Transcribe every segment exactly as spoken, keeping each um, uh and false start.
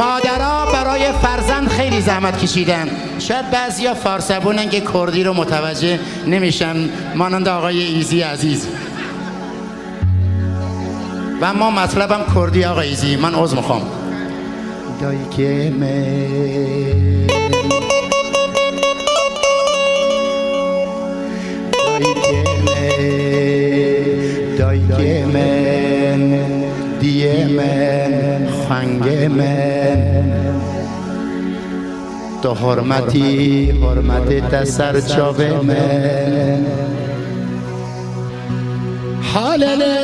مادرها برای فرزند خیلی زحمت کشیدن. شاید بعضیا فارسبونن که کردی رو متوجه نمیشن، مانند آقای ایزی عزیز. و ما مطلبم کردی آقای ایزی. من عذر میخوام. دایی که من دایی که من دایی که من دیه من خنگ من تو حرمتی حرمت تسر چاو من حالله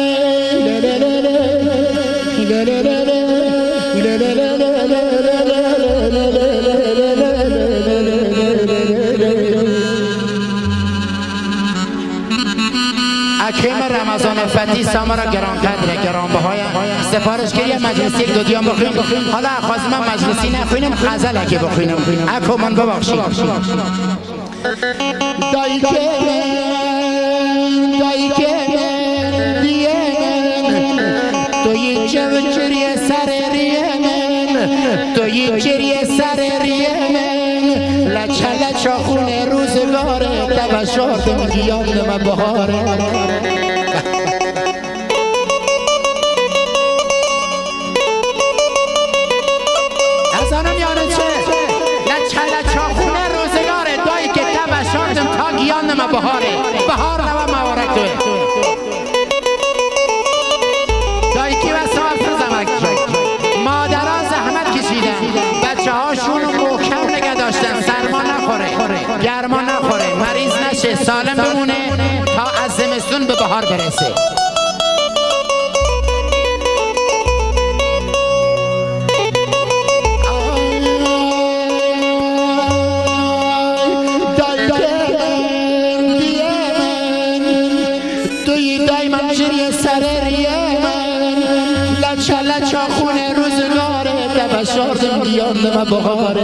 حکیم رمضان فتی سامرا گران قدره گران بهای سفارش کردی مجلسی یک دو دیان بخویم. حالا خواست من مجلسی نخوینم غزل اگه بخوینم اکو من ببخشید. دایی که من دایی که من دیه من توی چوچری سر ریه من توی چری سر ریه من لچه لچه خونه روزگاره تبشار دیان من بهاره. ما بهاره بهار نوا مبارک توی دایی که وسط زمک مادرها زحمت کشیدن، بچه هاشون رو محکم نگه داشتن سرما نخوره گرما نخوره مریض نشه سالم بمونه تا از زمستون به بهار برسه. چاخونه روزگاره تبشار دیان ما بهاره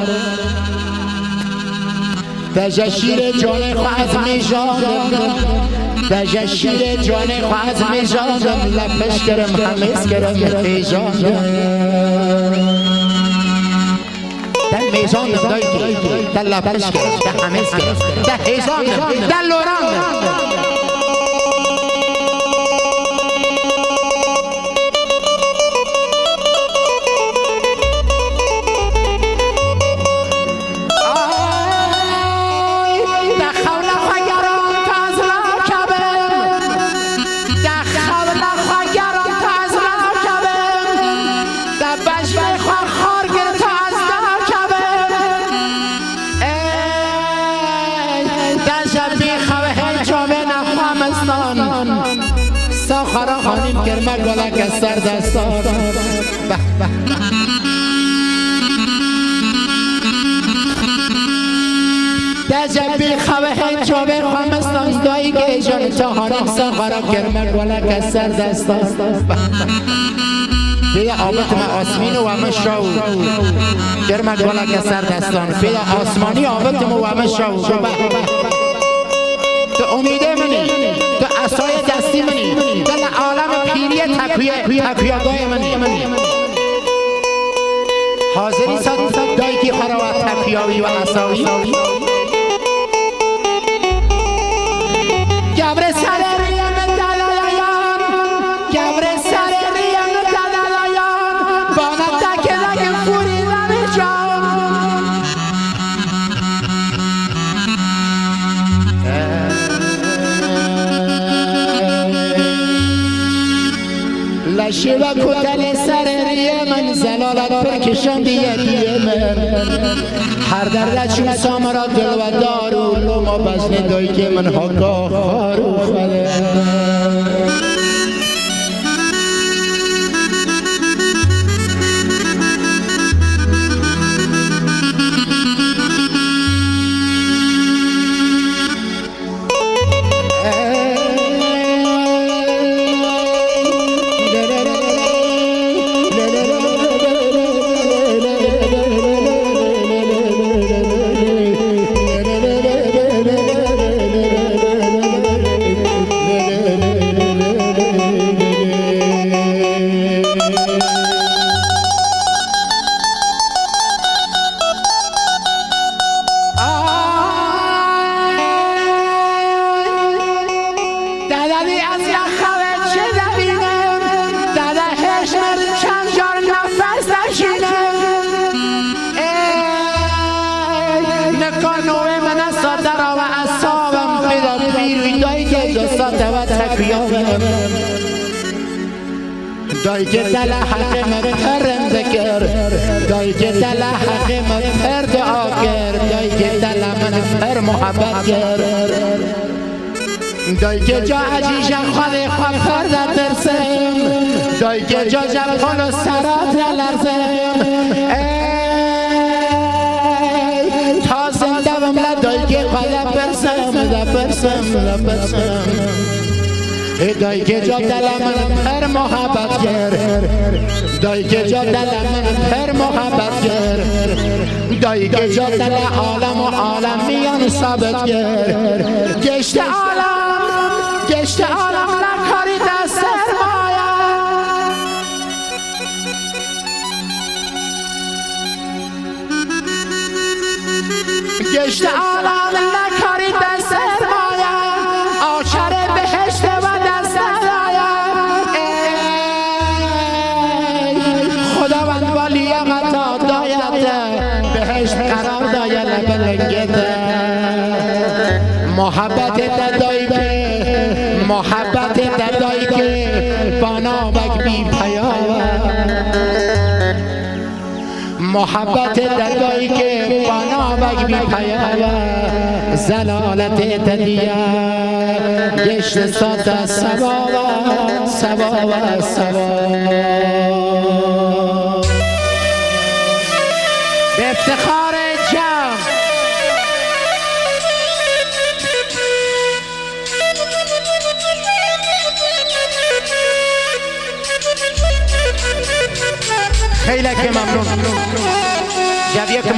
تجشیر جان خواهد میجاندم تجشیر جان خواهد میجاندم لپش کرم همیز کرم میجاندم در میجاندم دایی که در لپش کرم در همیز کرم در هیجاندم در لوراندم. ساخرا خانیم کرمه گلک از سر دستان دجبی خواه چوبه خمستان دایی که جان چهارم ساخرا کرمه گلک از سر دستان بیا آمد ما آسمین و همه شو کرمه گلک از سر دستان بیا آسمانی آمد ما و همه شو تو امیده منی تو عصای دستی منی دل عالم پیری تکویه تکویگاه منی حاضری صد دایی که خراوت تکویاوی و عصاوی گبر سر ریم دلالایان گبر سر ریم دلالایان باند دکه دکه فوری رمی جان لشه و کتل سر ریه من زلالت پرکشان دیه دیه من هر در چون سامرا دل و دارو لما بزن دایی که من حقا خارو خده le le بیاورم دای که دل حق من پرنده کرد دای که دل حق من پر دعا کرد دای که دل من پر محبت کرد دای که جا عجیش خواهی خواه پرده ترسم دای که جا جب خل و سرات لرزم ای تا زنده بم لدای که خواهی برسم لبرسم لبرسم دای که جا دل من پر محبت کرد دای که جا دل من پر محبت کرد دای که جا دل عالم و عالم میان ثابت کرد گشت عالم گشت عالم لکاری دست سرمایه گشت عالم لکاری دست سرمایه آشر بهشت و دست آیا خداوند با لیاقت دایت بهشت قرار دایا لبلنگت محبت دادایی که محبت دادایی که بانابک بی پیاوه محبت دادایی که بانابک بی پیاوه زلالت تدیه گشت سات سبابه سبابه سبابه به افتخار جمع خیلی که ممنون.